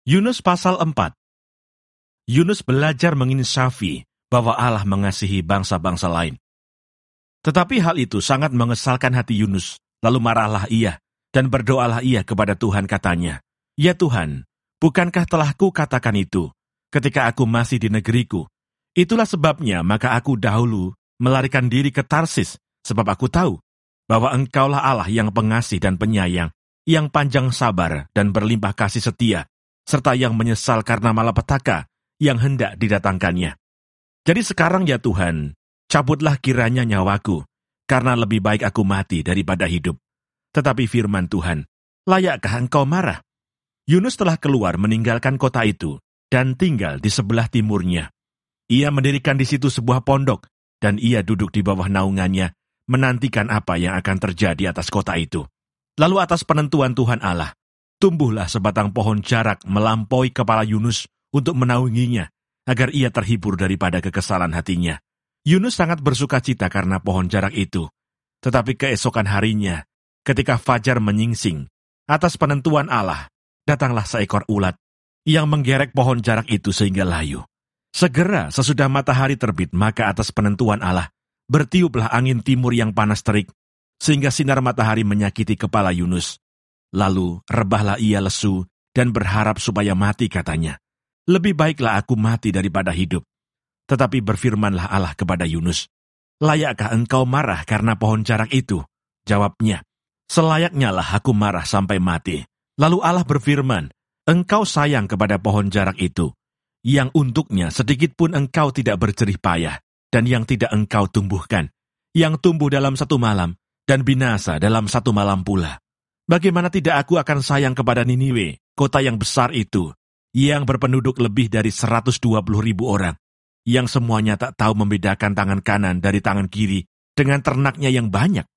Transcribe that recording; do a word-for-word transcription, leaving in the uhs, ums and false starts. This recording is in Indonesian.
Yunus pasal empat. Yunus belajar menginsafi bahwa Allah mengasihi bangsa-bangsa lain. Tetapi hal itu sangat mengesalkan hati Yunus, lalu marahlah ia, dan berdoalah ia kepada Tuhan katanya, "Ya Tuhan, bukankah telah ku katakan itu, ketika aku masih di negeriku? Itulah sebabnya maka aku dahulu melarikan diri ke Tarsis, sebab aku tahu bahwa Engkaulah Allah yang pengasih dan penyayang, yang panjang sabar dan berlimpah kasih setia, serta yang menyesal karena malapetaka yang hendak didatangkannya. Jadi sekarang ya Tuhan, cabutlah kiranya nyawaku, karena lebih baik aku mati daripada hidup." Tetapi firman Tuhan, "Layakkah engkau marah?" Yunus telah keluar meninggalkan kota itu, dan tinggal di sebelah timurnya. Ia mendirikan di situ sebuah pondok, dan ia duduk di bawah naungannya, menantikan apa yang akan terjadi atas kota itu. Lalu atas penentuan Tuhan Allah, tumbuhlah sebatang pohon jarak melampaui kepala Yunus untuk menaunginya, agar ia terhibur daripada kekesalan hatinya. Yunus sangat bersuka cita karena pohon jarak itu. Tetapi keesokan harinya, ketika fajar menyingsing, atas penentuan Allah, datanglah seekor ulat yang menggerek pohon jarak itu sehingga layu. Segera sesudah matahari terbit, maka atas penentuan Allah, bertiuplah angin timur yang panas terik, sehingga sinar matahari menyakiti kepala Yunus. Lalu rebahlah ia lesu dan berharap supaya mati katanya. "Lebih baiklah aku mati daripada hidup." Tetapi berfirmanlah Allah kepada Yunus, "Layakkah engkau marah karena pohon jarak itu?" Jawabnya, "Selayaknya lah aku marah sampai mati." Lalu Allah berfirman, "Engkau sayang kepada pohon jarak itu, yang untuknya sedikit pun engkau tidak berjerih payah, dan yang tidak engkau tumbuhkan, yang tumbuh dalam satu malam, dan binasa dalam satu malam pula. Bagaimana tidak aku akan sayang kepada Niniwe, kota yang besar itu, yang berpenduduk lebih dari seratus dua puluh ribu orang, yang semuanya tak tahu membedakan tangan kanan dari tangan kiri dengan ternaknya yang banyak.